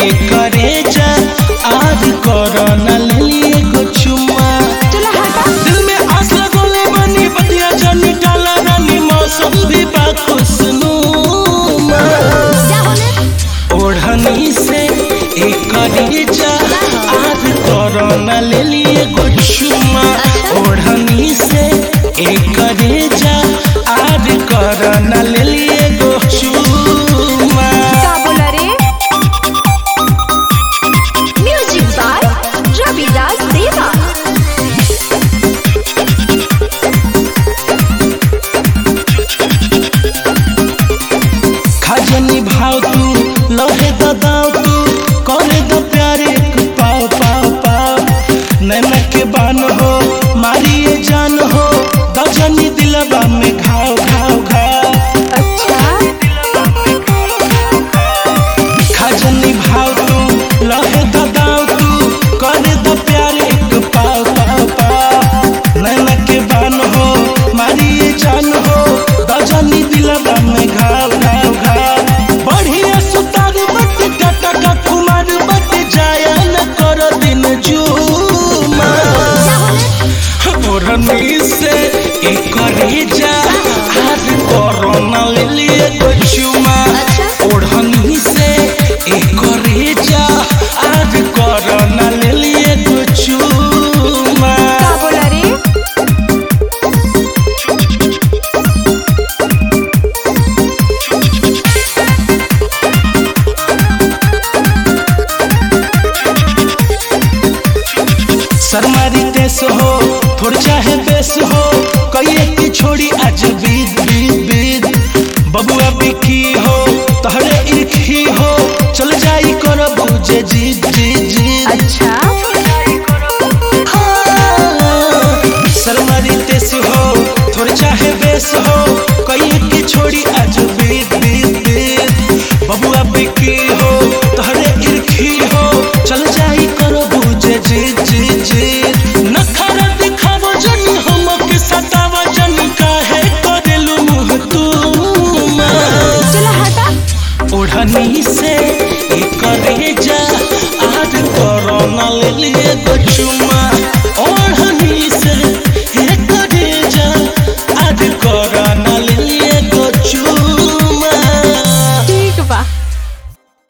करे जा आज कोरोना ले लिए गो चुम्मा। दिल में आस लगोले बनी बतिया जानी डाला रानी मौसम भी बाखुशनुमा। ओढ़नी से करे जा आज कोरोना ले लिए गो चुम्मा। ओढ़नी से करे जा आज कोरोना ले लिए गो चुम्मा। खजनी भाव तू लहे दाव तू करे द प्यारे पाव पाव पाव। नैना के बान हो मारिए जान हो दजनी दिलबा में घाव घाव घाव। खजनी भाव तू लहे दाव तू करे द प्यारे पाव पाव पाव। नैना के बान हो मारिए जान हो दजनी दिलबा में घाव घाव घाव। बढ़िया सुतार बत टाटा का कुमार बत जाया न कर दिन जुमा। ओढ़नी से करे जा आज कोरोना ले लिए गो चुम्मा। ओढ़नी से करे जा आज कोरोना ले लिए गो चुम्मा। शर्मारी तेस हो थोड़ चाहे बेस हो कहिए की छोड़ी आज बीत बीत बीत। बबुआ बिकी हो तहरे इर्खी हो चल जाई कर बुझे जीत जीत जीत। शर्मारी तेस हो थोड़ चाहे बेस हो कहिए की छोड़ी आज बीत बीत बीत। बबुआ बिकी हो तहरे इर्खी हो चल जाई कर बुझे जीत जीत जीत। नखरा दिखावो जनी हमके सतावा जनी काहे करेलु मुँह तुमा। ओढ़नी से करे जा आज कोरोना ले लिए गो चुम्मा।